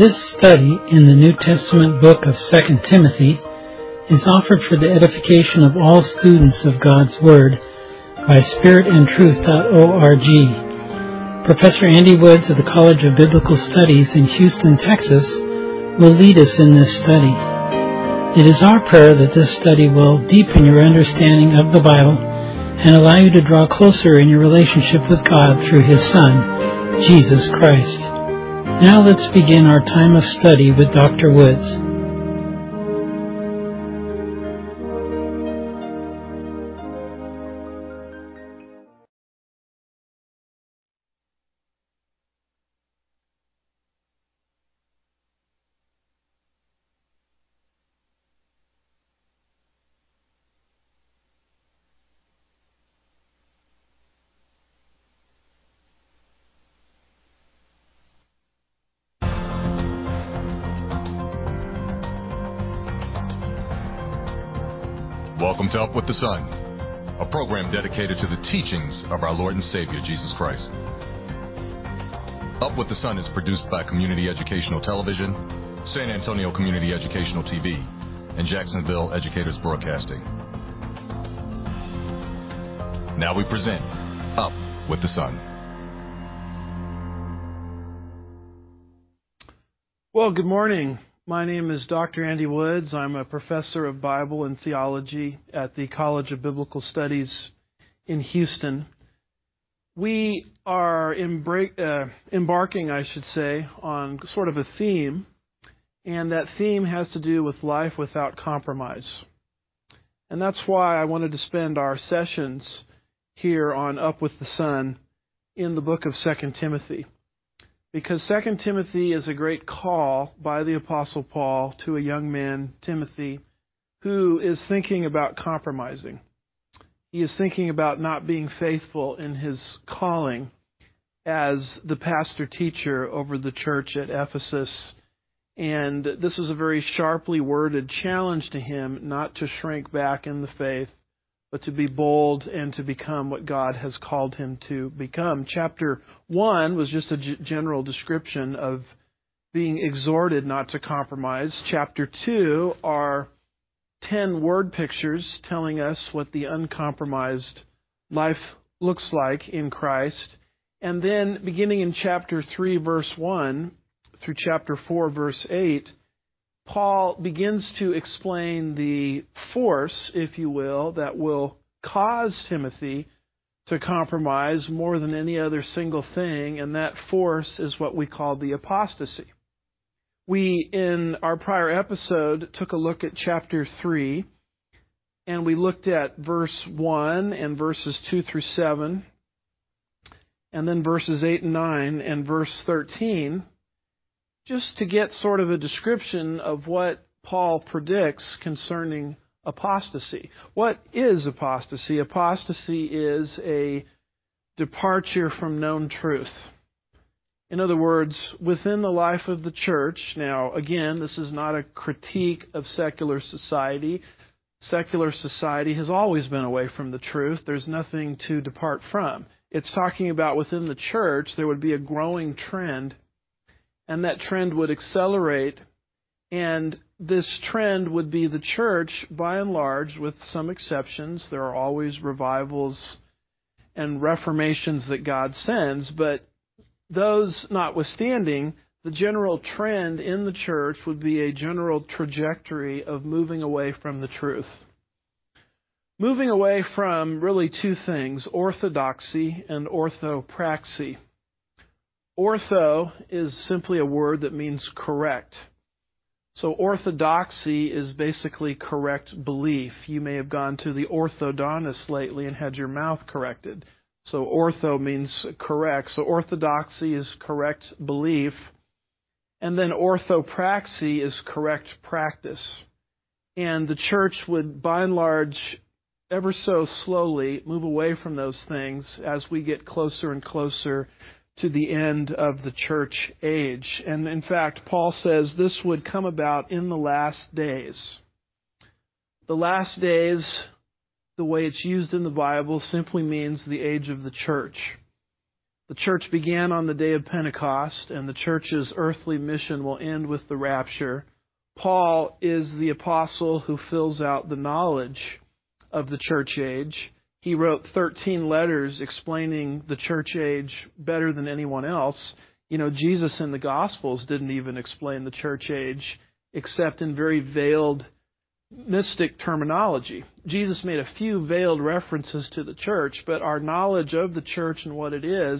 This study in the New Testament book of 2 Timothy is offered for the edification of all students of God's Word by spiritandtruth.org. Professor Andy Woods of the College of Biblical Studies in Houston, Texas, will lead us in this study. It is our prayer that this study will deepen your understanding of the Bible and allow you to draw closer in your relationship with God through His Son, Jesus Christ. Now let's begin our time of study with Dr. Woods. Welcome to Up with the Sun, a program dedicated to the teachings of our Lord and Savior, Jesus Christ. Up with the Sun is produced by Community Educational Television, San Antonio Community Educational TV, and Jacksonville Educators Broadcasting. Now we present Up with the Sun. Well, good morning. My name is Dr. Andy Woods. I'm a professor of Bible and theology at the College of Biblical Studies in Houston. We are embarking, on sort of a theme, and that theme has to do with life without compromise. And that's why I wanted to spend our sessions here on Up with the Sun in the book of 2 Timothy. Because 2 Timothy is a great call by the Apostle Paul to a young man, Timothy, who is thinking about compromising. He is thinking about not being faithful in his calling as the pastor-teacher over the church at Ephesus. And this is a very sharply worded challenge to him not to shrink back in the faith, but to be bold and to become what God has called him to become. Chapter 1 was just a general description of being exhorted not to compromise. Chapter 2 are 10 word pictures telling us what the uncompromised life looks like in Christ. And then beginning in chapter 3, verse 1 through chapter 4, verse 8, Paul begins to explain the force, if you will, that will cause Timothy to compromise more than any other single thing, and that force is what we call the apostasy. We, in our prior episode, took a look at chapter 3, and we looked at verse 1 and verses 2 through 7, and then verses 8 and 9 and verse 13, just to get sort of a description of what Paul predicts concerning apostasy. What is apostasy? Apostasy is a departure from known truth. In other words, within the life of the church, now again, this is not a critique of secular society. Secular society has always been away from the truth. There's nothing to depart from. It's talking about within the church there would be a growing trend, and that trend would accelerate, and this trend would be the church, by and large, with some exceptions. There are always revivals and reformations that God sends, but those notwithstanding, the general trend in the church would be a general trajectory of moving away from the truth. Moving away from really two things, orthodoxy and orthopraxy. Ortho is simply a word that means correct. So orthodoxy is basically correct belief. You may have gone to the orthodontist lately and had your mouth corrected. So ortho means correct. So orthodoxy is correct belief. And then orthopraxy is correct practice. And the church would, by and large, ever so slowly move away from those things as we get closer and closer to the end of the church age. And in fact, Paul says this would come about in the last days. The last days, the way it's used in the Bible, simply means the age of the church. The church began on the day of Pentecost, and the church's earthly mission will end with the rapture. Paul is the apostle who fills out the knowledge of the church age. He wrote 13 letters explaining the church age better than anyone else. You know, Jesus in the Gospels didn't even explain the church age except in very veiled, mystic terminology. Jesus made a few veiled references to the church, but our knowledge of the church and what it is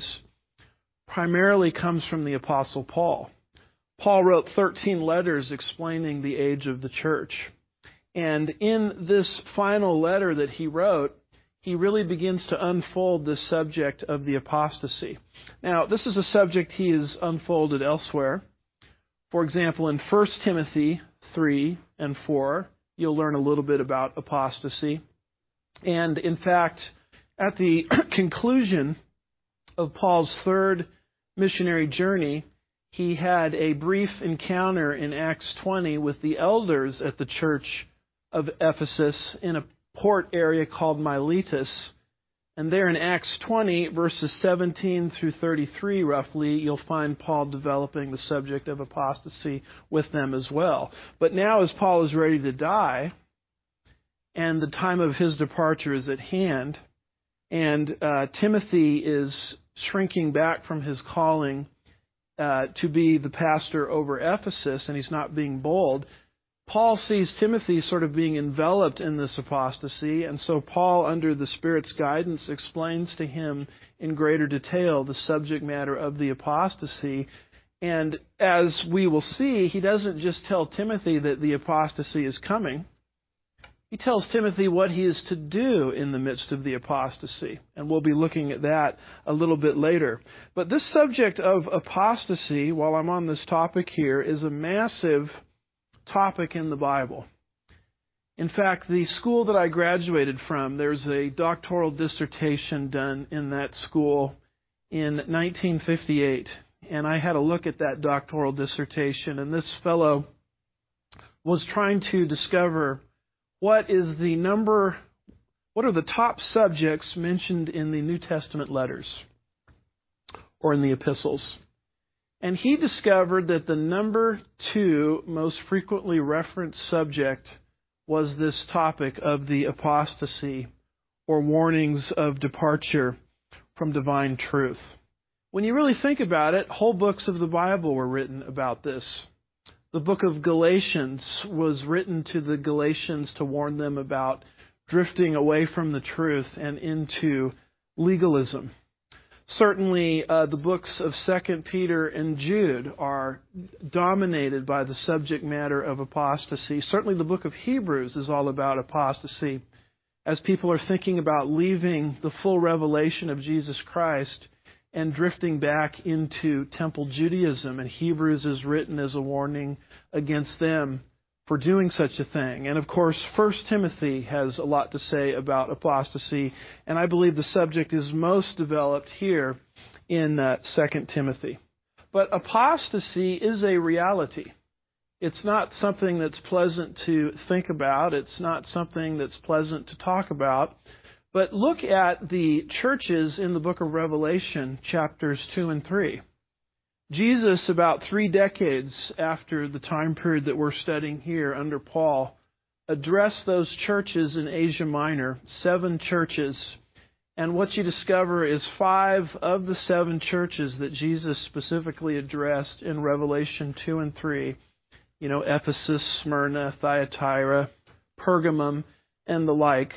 primarily comes from the Apostle Paul. Paul wrote 13 letters explaining the age of the church. And in this final letter that he wrote, he really begins to unfold this subject of the apostasy. Now, this is a subject he has unfolded elsewhere. For example, in 1 Timothy 3 and 4, you'll learn a little bit about apostasy. And in fact, at the conclusion of Paul's third missionary journey, he had a brief encounter in Acts 20 with the elders at the church of Ephesus in a port area called Miletus. And there in Acts 20, verses 17 through 33 roughly, you'll find Paul developing the subject of apostasy with them as well. But now as Paul is ready to die, and the time of his departure is at hand, and Timothy is shrinking back from his calling to be the pastor over Ephesus, and he's not being bold, Paul sees Timothy sort of being enveloped in this apostasy, and so Paul, under the Spirit's guidance, explains to him in greater detail the subject matter of the apostasy. And as we will see, he doesn't just tell Timothy that the apostasy is coming. He tells Timothy what he is to do in the midst of the apostasy, and we'll be looking at that a little bit later. But this subject of apostasy, while I'm on this topic here, is a massive topic in the Bible. In fact, the school that I graduated from, there's a doctoral dissertation done in that school in 1958, and I had a look at that doctoral dissertation, and this fellow was trying to discover what are the top subjects mentioned in the New Testament letters or in the epistles. And he discovered that the number 2 most frequently referenced subject was this topic of the apostasy, or warnings of departure from divine truth. When you really think about it, whole books of the Bible were written about this. The book of Galatians was written to the Galatians to warn them about drifting away from the truth and into legalism. Certainly, the books of 2 Peter and Jude are dominated by the subject matter of apostasy. Certainly, the book of Hebrews is all about apostasy, as people are thinking about leaving the full revelation of Jesus Christ and drifting back into temple Judaism. And Hebrews is written as a warning against them for doing such a thing. And of course, 1 Timothy has a lot to say about apostasy, and I believe the subject is most developed here in 2 Timothy. But apostasy is a reality. It's not something that's pleasant to think about. It's not something that's pleasant to talk about. But look at the churches in the book of Revelation, chapters 2 and 3. Jesus, about 3 decades after the time period that we're studying here under Paul, addressed those churches in Asia Minor, 7 churches. And what you discover is 5 of the 7 churches that Jesus specifically addressed in Revelation 2 and 3, Ephesus, Smyrna, Thyatira, Pergamum, and the like.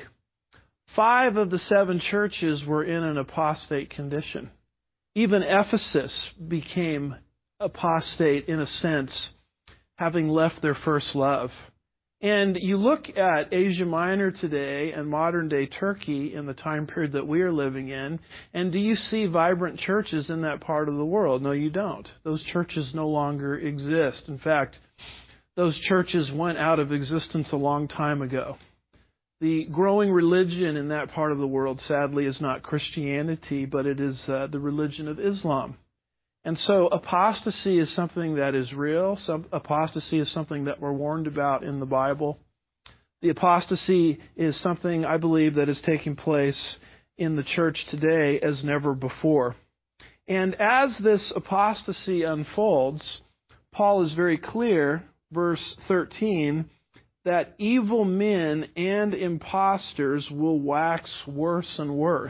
5 of the 7 churches were in an apostate condition. Even Ephesus became apostate in a sense, having left their first love. And you look at Asia Minor today and modern-day Turkey in the time period that we are living in, and do you see vibrant churches in that part of the world? No, you don't. Those churches no longer exist. In fact, those churches went out of existence a long time ago. The growing religion in that part of the world, sadly, is not Christianity, but it is the religion of Islam. And so apostasy is something that is real. Apostasy is something that we're warned about in the Bible. The apostasy is something, I believe, that is taking place in the church today as never before. And as this apostasy unfolds, Paul is very clear, verse 13, that evil men and impostors will wax worse and worse,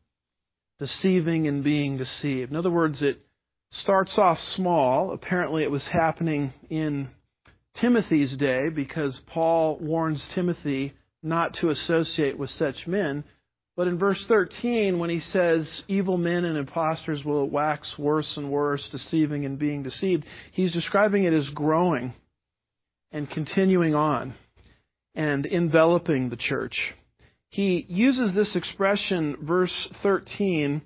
deceiving and being deceived. In other words, it starts off small. Apparently it was happening in Timothy's day because Paul warns Timothy not to associate with such men. But in verse 13, when he says, evil men and impostors will wax worse and worse, deceiving and being deceived, he's describing it as growing and continuing on and enveloping the church. He uses this expression, verse 13,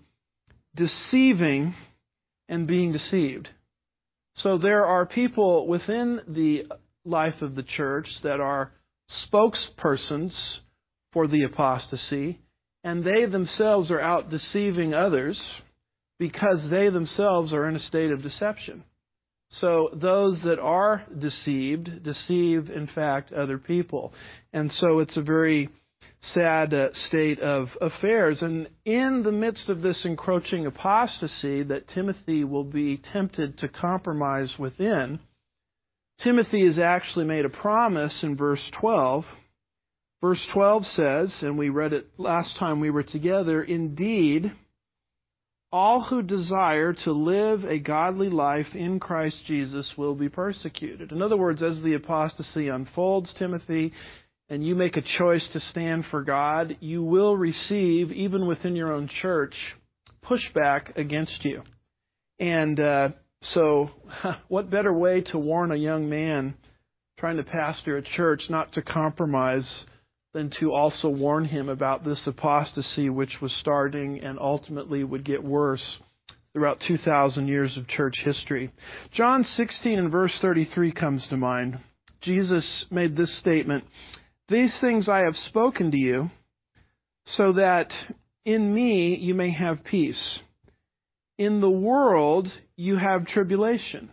deceiving and being deceived. So there are people within the life of the church that are spokespersons for the apostasy, and they themselves are out deceiving others because they themselves are in a state of deception. So those that are deceived deceive, in fact, other people. And so it's a very sad state of affairs. And in the midst of this encroaching apostasy that Timothy will be tempted to compromise within, Timothy is actually made a promise in verse 12. Verse 12 says, and we read it last time we were together, indeed, all who desire to live a godly life in Christ Jesus will be persecuted. In other words, as the apostasy unfolds, Timothy, and you make a choice to stand for God, you will receive, even within your own church, pushback against you. And so what better way to warn a young man trying to pastor a church not to compromise than to also warn him about this apostasy which was starting and ultimately would get worse throughout 2,000 years of church history. John 16 and verse 33 comes to mind. Jesus made this statement, "These things I have spoken to you, so that in me you may have peace. In the world you have tribulation,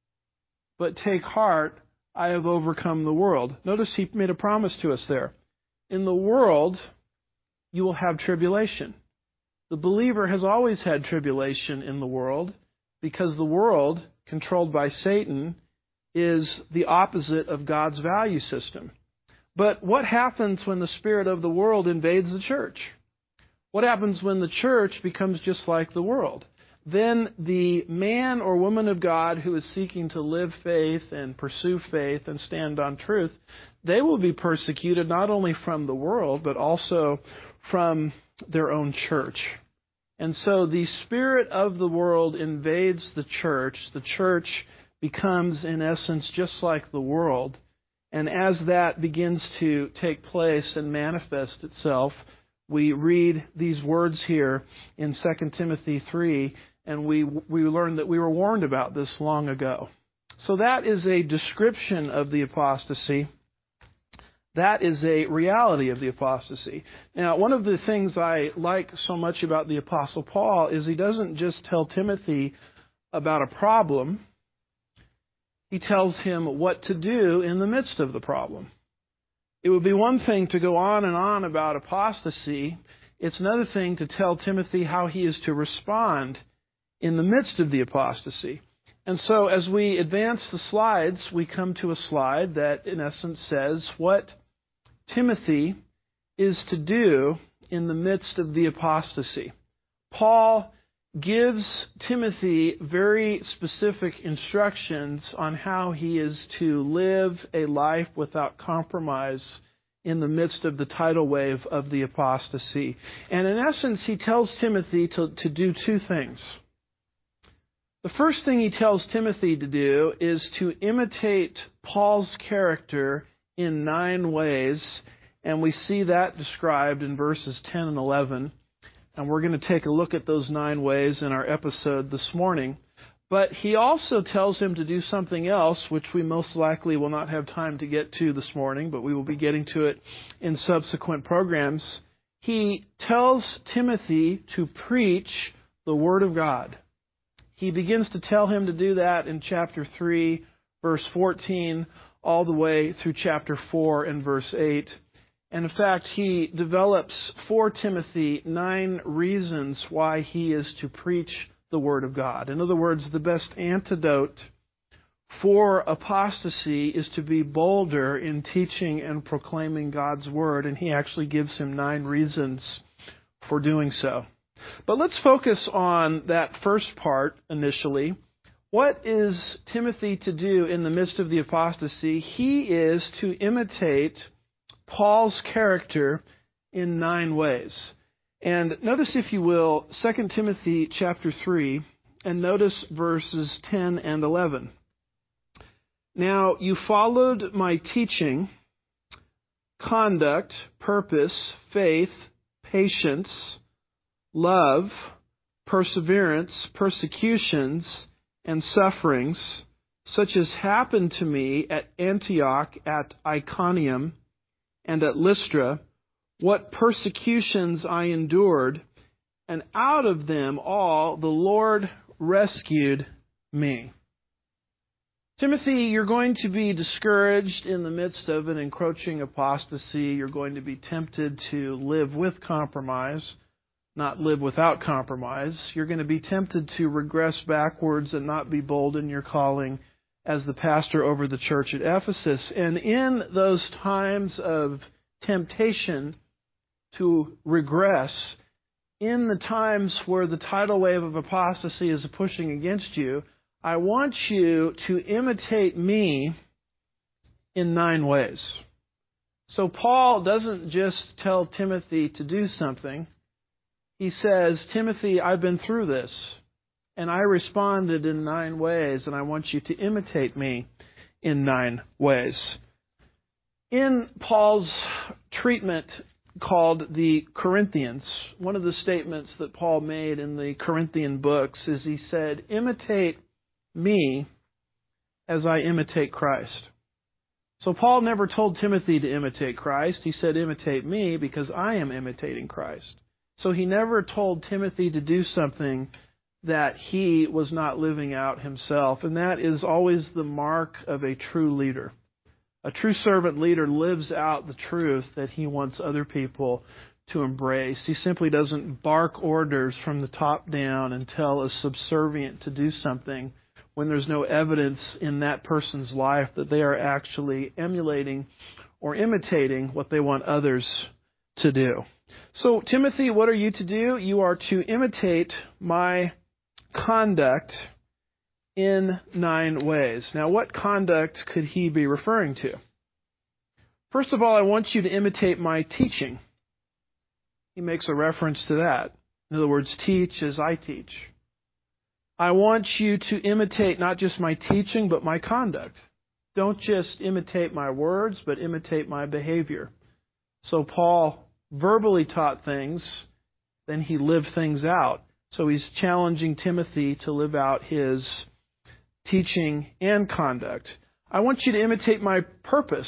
but take heart, I have overcome the world." Notice he made a promise to us there. In the world, you will have tribulation. The believer has always had tribulation in the world because the world, controlled by Satan, is the opposite of God's value system. But what happens when the spirit of the world invades the church? What happens when the church becomes just like the world? Then the man or woman of God who is seeking to live faith and pursue faith and stand on truth, they will be persecuted not only from the world, but also from their own church. And so the spirit of the world invades the church. The church becomes, in essence, just like the world. And as that begins to take place and manifest itself, we read these words here in 2 Timothy 3, and we learn that we were warned about this long ago. So that is a description of the apostasy. That is a reality of the apostasy. Now, one of the things I like so much about the Apostle Paul is he doesn't just tell Timothy about a problem. He tells him what to do in the midst of the problem. It would be one thing to go on and on about apostasy. It's another thing to tell Timothy how he is to respond in the midst of the apostasy. And so as we advance the slides, we come to a slide that in essence says what Timothy is to do in the midst of the apostasy. Paul gives Timothy very specific instructions on how he is to live a life without compromise in the midst of the tidal wave of the apostasy. And in essence, he tells Timothy to do two things. The first thing he tells Timothy to do is to imitate Paul's character in 9 ways, and we see that described in verses 10 and 11. And we're going to take a look at those 9 ways in our episode this morning. But he also tells him to do something else, which we most likely will not have time to get to this morning, but we will be getting to it in subsequent programs. He tells Timothy to preach the Word of God. He begins to tell him to do that in chapter 3, verse 14, all the way through chapter 4 and verse 8. And in fact, he develops for Timothy 9 reasons why he is to preach the Word of God. In other words, the best antidote for apostasy is to be bolder in teaching and proclaiming God's Word, and he actually gives him 9 reasons for doing so. But let's focus on that first part initially. What is Timothy to do in the midst of the apostasy? He is to imitate Paul's character in 9 ways. And notice, if you will, 2 Timothy chapter 3, and notice verses 10 and 11. Now, you followed my teaching, conduct, purpose, faith, patience, love, perseverance, persecutions, and sufferings, such as happened to me at Antioch, at Iconium, and at Lystra, what persecutions I endured, and out of them all the Lord rescued me. Timothy, you're going to be discouraged in the midst of an encroaching apostasy. You're going to be tempted to live with compromise, not live without compromise. You're going to be tempted to regress backwards and not be bold in your calling as the pastor over the church at Ephesus. And in those times of temptation to regress, in the times where the tidal wave of apostasy is pushing against you, I want you to imitate me in 9 ways. So Paul doesn't just tell Timothy to do something. He says, Timothy, I've been through this, and I responded in 9 ways, and I want you to imitate me in 9 ways. In Paul's treatment called the Corinthians, one of the statements that Paul made in the Corinthian books is he said, imitate me as I imitate Christ. So Paul never told Timothy to imitate Christ. He said, imitate me because I am imitating Christ. So he never told Timothy to do something that he was not living out himself. And that is always the mark of a true leader. A true servant leader lives out the truth that he wants other people to embrace. He simply doesn't bark orders from the top down and tell a subservient to do something when there's no evidence in that person's life that they are actually emulating or imitating what they want others to do. So, Timothy, what are you to do? You are to imitate my conduct in 9 ways. Now, what conduct could he be referring to? First of all, I want you to imitate my teaching. He makes a reference to that. In other words, teach as I teach. I want you to imitate not just my teaching, but my conduct. Don't just imitate my words, but imitate my behavior. So Paul verbally taught things, then he lived things out. So he's challenging Timothy to live out his teaching and conduct. I want you to imitate my purpose.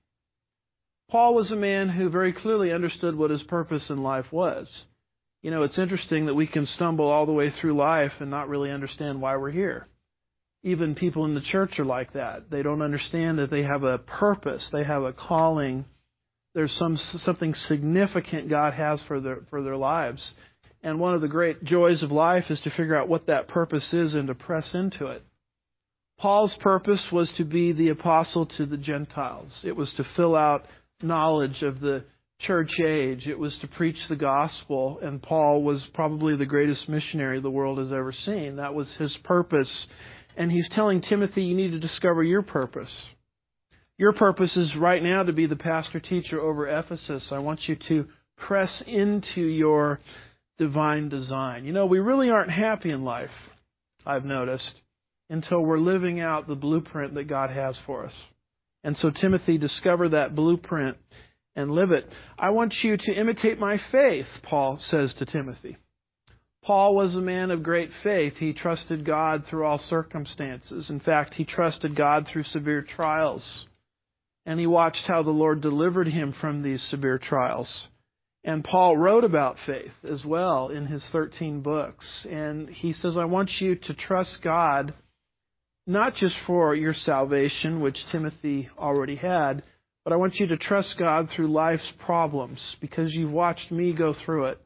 Paul was a man who very clearly understood what his purpose in life was. You know, it's interesting that we can stumble all the way through life and not really understand why we're here. Even people in the church are like that. They don't understand that they have a purpose. They have a calling. There's something significant God has for their lives. And one of the great joys of life is to figure out what that purpose is and to press into it. Paul's purpose was to be the apostle to the Gentiles. It was to fill out knowledge of the church age. It was to preach the gospel, and Paul was probably the greatest missionary the world has ever seen. That was his purpose. And he's telling Timothy, you need to discover your purpose. Your purpose is right now to be the pastor-teacher over Ephesus. I want you to press into your divine design. You know, we really aren't happy in life, I've noticed, until we're living out the blueprint that God has for us. And so, Timothy, discover that blueprint and live it. I want you to imitate my faith, Paul says to Timothy. Paul was a man of great faith. He trusted God through all circumstances. In fact, he trusted God through severe trials. And he watched how the Lord delivered him from these severe trials. And Paul wrote about faith as well in his 13 books. And he says, I want you to trust God, not just for your salvation, which Timothy already had, but I want you to trust God through life's problems because you've watched me go through it.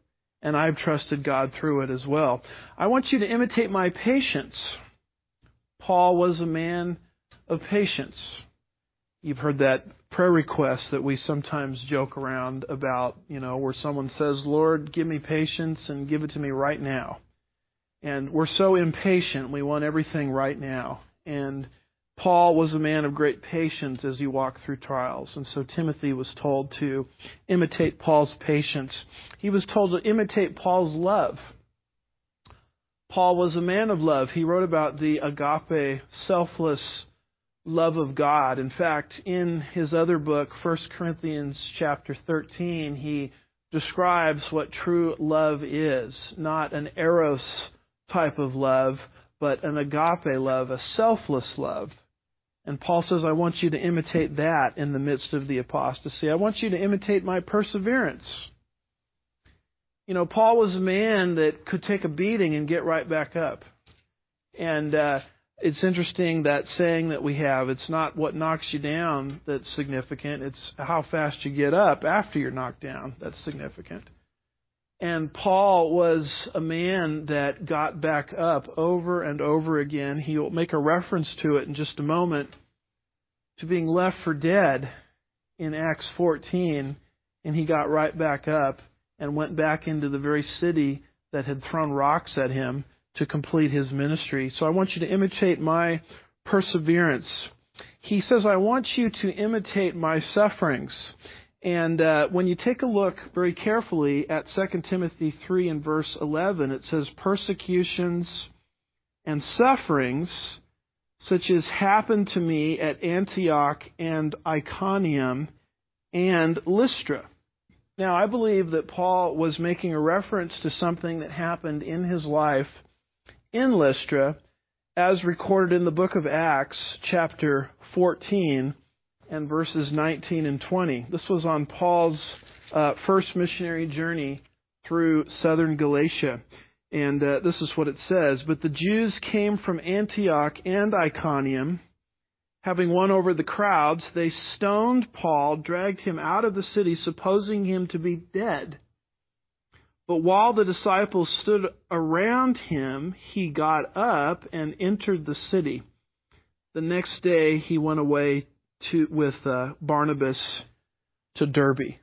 and I've trusted God through it as well. I want you to imitate my patience. Paul was a man of patience. You've heard that prayer request that we sometimes joke around about, where someone says, Lord, give me patience and give it to me right now. And we're so impatient, we want everything right now. And Paul was a man of great patience as he walked through trials. And so Timothy was told to imitate Paul's patience. He was told to imitate Paul's love. Paul was a man of love. He wrote about the agape, selfless love of God. In fact, in his other book, 1 Corinthians chapter 13, he describes what true love is. Not an eros type of love, but an agape love, a selfless love. And Paul says, I want you to imitate that in the midst of the apostasy. I want you to imitate my perseverance. Paul was a man that could take a beating and get right back up. And it's interesting, that saying that we have, it's not what knocks you down that's significant, it's how fast you get up after you're knocked down that's significant. And Paul was a man that got back up over and over again. He'll make a reference to it in just a moment, to being left for dead in Acts 14, and he got right back up and went back into the very city that had thrown rocks at him to complete his ministry. So I want you to imitate my perseverance. He says, I want you to imitate my sufferings. And when you take a look very carefully at 2 Timothy 3 and verse 11, it says, persecutions and sufferings such as happened to me at Antioch and Iconium and Lystra. Now, I believe that Paul was making a reference to something that happened in his life in Lystra, as recorded in the book of Acts, chapter 14, and verses 19 and 20. This was on Paul's first missionary journey through southern Galatia. And this is what it says. But the Jews came from Antioch and Iconium. Having won over the crowds, they stoned Paul, dragged him out of the city, supposing him to be dead. But while the disciples stood around him, he got up and entered the city. The next day he went away with Barnabas to Derbe.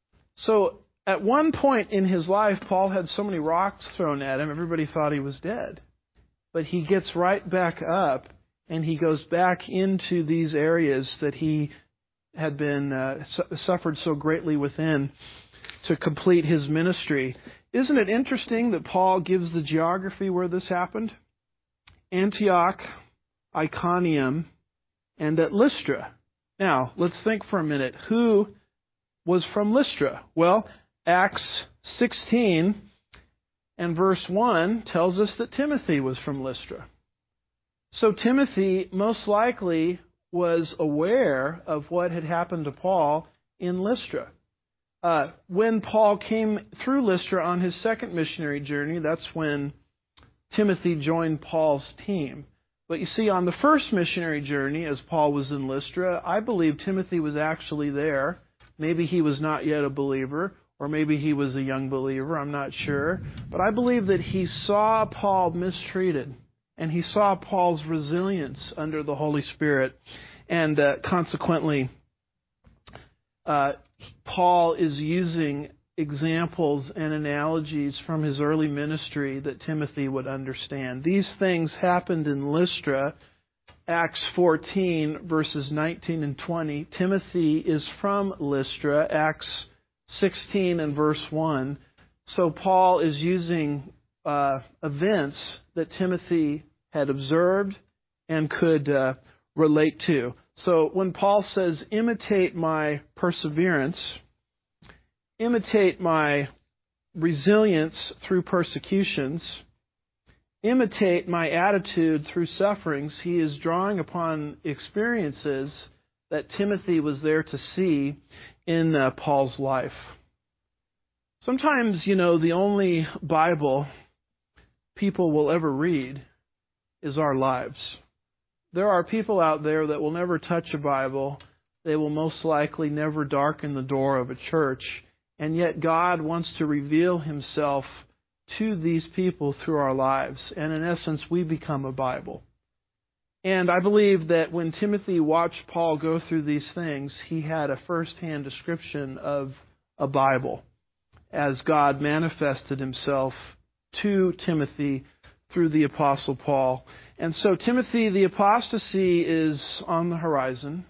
So at one point in his life, Paul had so many rocks thrown at him, everybody thought he was dead. But he gets right back up, and he goes back into these areas that he had been suffered so greatly within to complete his ministry. Isn't it interesting that Paul gives the geography where this happened? Antioch, Iconium, and at Lystra. Now, let's think for a minute. Who was from Lystra? Well, Acts 16 and verse 1 tells us that Timothy was from Lystra. So Timothy most likely was aware of what had happened to Paul in Lystra. When Paul came through Lystra on his second missionary journey, that's when Timothy joined Paul's team. But you see, on the first missionary journey, as Paul was in Lystra, I believe Timothy was actually there. Maybe he was not yet a believer, or maybe he was a young believer, I'm not sure. But I believe that he saw Paul mistreated, and he saw Paul's resilience under the Holy Spirit. And consequently, Paul is using examples and analogies from his early ministry that Timothy would understand. These things happened in Lystra, Acts 14, verses 19 and 20. Timothy is from Lystra, Acts 16 and verse 1. So Paul is using events that Timothy had observed and could relate to. So when Paul says, imitate my perseverance, imitate my resilience through persecutions, imitate my attitude through sufferings, he is drawing upon experiences that Timothy was there to see in Paul's life. Sometimes, the only Bible people will ever read is our lives. There are people out there that will never touch a Bible. They will most likely never darken the door of a church. And yet God wants to reveal Himself to these people through our lives. And in essence, we become a Bible. And I believe that when Timothy watched Paul go through these things, he had a first-hand description of a Bible as God manifested Himself to Timothy through the Apostle Paul. And so, Timothy, the apostasy is on the horizon.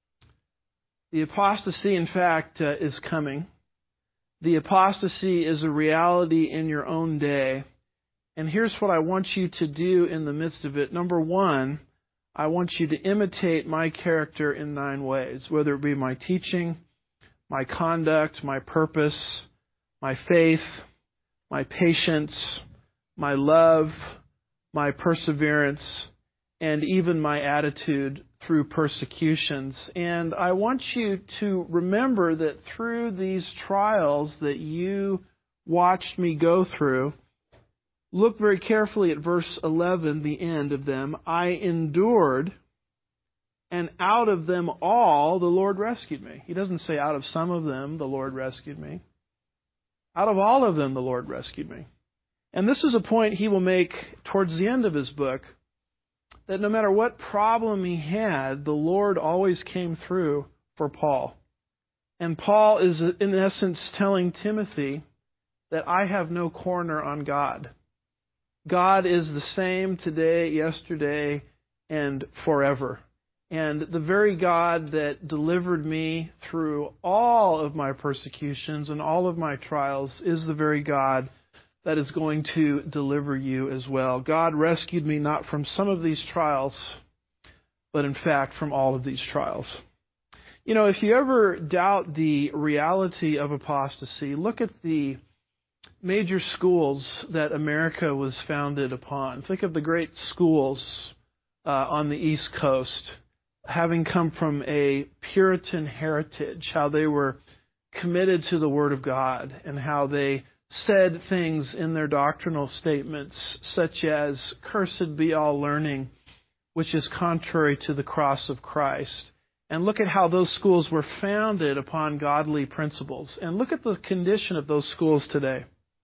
The apostasy, in fact, is coming. The apostasy is a reality in your own day. And here's what I want you to do in the midst of it. Number one, I want you to imitate my character in 9 ways, whether it be my teaching, my conduct, my purpose, my faith, my patience, my love, my perseverance, and even my attitude through persecutions. And I want you to remember that through these trials that you watched me go through, look very carefully at verse 11, the end of them. I endured, and out of them all the Lord rescued me. He doesn't say out of some of them the Lord rescued me. Out of all of them the Lord rescued me. And this is a point he will make towards the end of his book, that no matter what problem he had, the Lord always came through for Paul. And Paul is, in essence, telling Timothy that I have no corner on God. God is the same today, yesterday, and forever. And the very God that delivered me through all of my persecutions and all of my trials is the very God that is going to deliver you as well. God rescued me not from some of these trials, but in fact from all of these trials. You know, if you ever doubt the reality of apostasy, look at the major schools that America was founded upon. Think of the great schools on the East Coast, having come from a Puritan heritage, how they were committed to the Word of God and how they said things in their doctrinal statements such as, "Cursed be all learning, which is contrary to the cross of Christ." And look at how those schools were founded upon godly principles. And look at the condition of those schools today.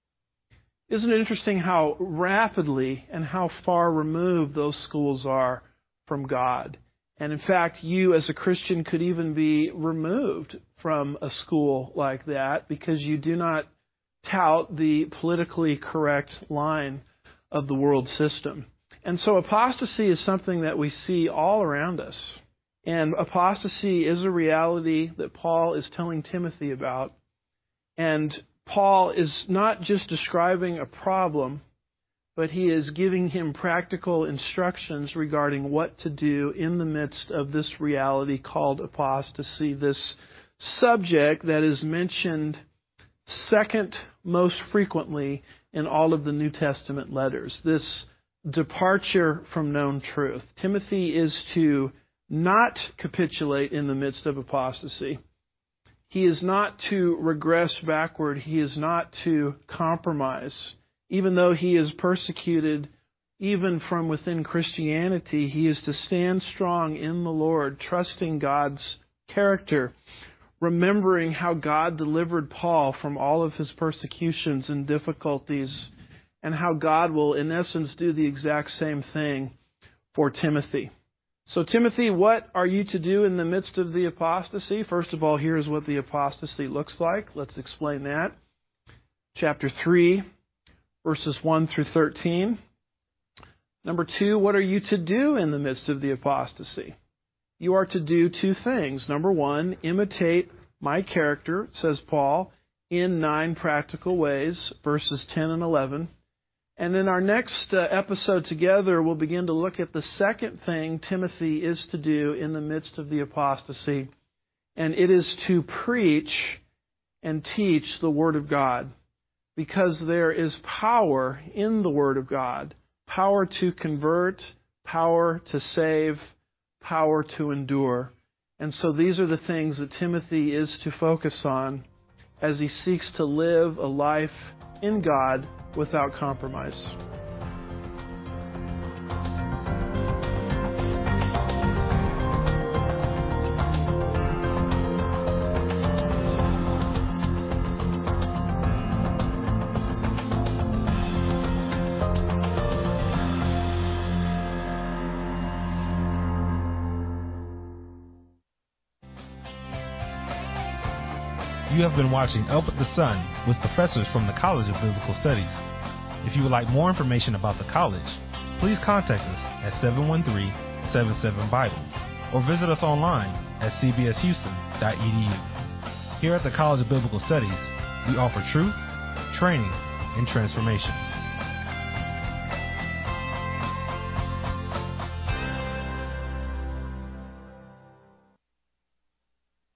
Isn't it interesting how rapidly and how far removed those schools are from God? And in fact, you as a Christian could even be removed from a school like that because you do not tout the politically correct line of the world system. And so apostasy is something that we see all around us. And apostasy is a reality that Paul is telling Timothy about. And Paul is not just describing a problem, but he is giving him practical instructions regarding what to do in the midst of this reality called apostasy, this subject that is mentioned second most frequently in all of the New Testament letters, this departure from known truth. Timothy is to not capitulate in the midst of apostasy. He is not to regress backward. He is not to compromise. Even though he is persecuted, even from within Christianity, he is to stand strong in the Lord, trusting God's character, remembering how God delivered Paul from all of his persecutions and difficulties, and how God will, in essence, do the exact same thing for Timothy. So, Timothy, what are you to do in the midst of the apostasy? First of all, here's what the apostasy looks like. Let's explain that. Chapter 3, verses 1 through 13. Number 2, what are you to do in the midst of the apostasy? You are to do 2 things. Number 1, imitate my character, says Paul, in 9 practical ways, verses 10 and 11. And in our next episode together, we'll begin to look at the second thing Timothy is to do in the midst of the apostasy. And it is to preach and teach the Word of God. Because there is power in the Word of God. Power to convert, power to save, power to endure. And so these are the things that Timothy is to focus on as he seeks to live a life in God without compromise. You have been watching Up with the Sun with professors from the College of Biblical Studies. If you would like more information about the college, please contact us at 713-77-BIBLE or visit us online at cbshouston.edu. Here at the College of Biblical Studies, we offer truth, training, and transformation.